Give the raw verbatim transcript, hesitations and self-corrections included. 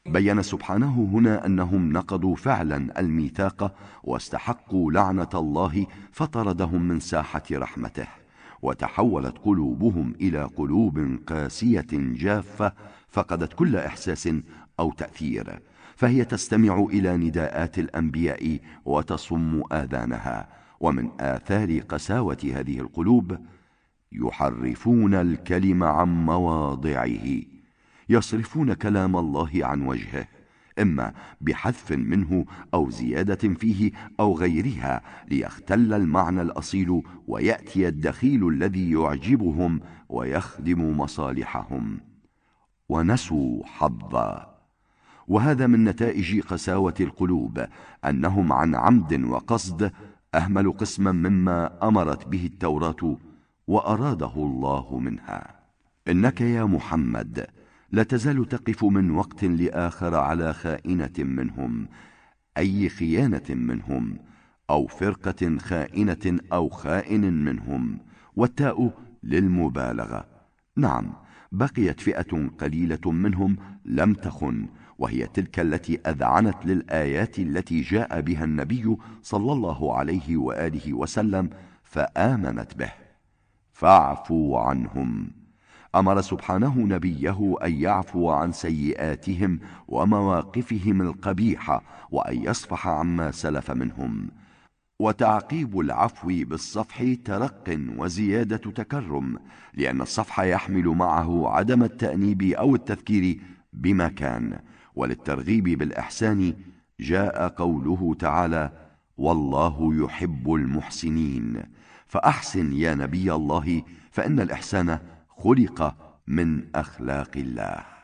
بين سبحانه هنا أنهم نقضوا فعلا الميثاق واستحقوا لعنة الله فطردهم من ساحة رحمته، وتحولت قلوبهم إلى قلوب قاسية جافة فقدت كل إحساس أو تأثير، فهي تستمع إلى نداءات الأنبياء وتصم آذانها. ومن آثار قساوة هذه القلوب يحرفون الكلم عن مواضعه، يصرفون كلام الله عن وجهه، إما بحذف منه أو زيادة فيه أو غيرها، ليختل المعنى الأصيل ويأتي الدخيل الذي يعجبهم ويخدم مصالحهم. ونسوا حظا. وهذا من نتائج قساوة القلوب، أنهم عن عمد وقصد أهملوا قسما مما أمرت به التوراة وأراده الله منها. إنك يا محمد لا تزال تقف من وقت لآخر على خائنة منهم، أي خيانة منهم، أو فرقة خائنة أو خائن منهم، والتاء للمبالغة. نعم، بقيت فئة قليلة منهم لم تخن، وهي تلك التي أذعنت للآيات التي جاء بها النبي صلى الله عليه وآله وسلم فآمنت به، فاعفوا عنهم. أمر سبحانه نبيه أن يعفو عن سيئاتهم ومواقفهم القبيحة، وأن يصفح عما سلف منهم. وتعقيب العفو بالصفح ترق وزيادة تكرم، لأن الصفح يحمل معه عدم التأنيب أو التذكير بما كان. وللترغيب بالإحسان جاء قوله تعالى: والله يحب المحسنين. فأحسن يا نبي الله، فإن الإحسان خلق من أخلاق الله.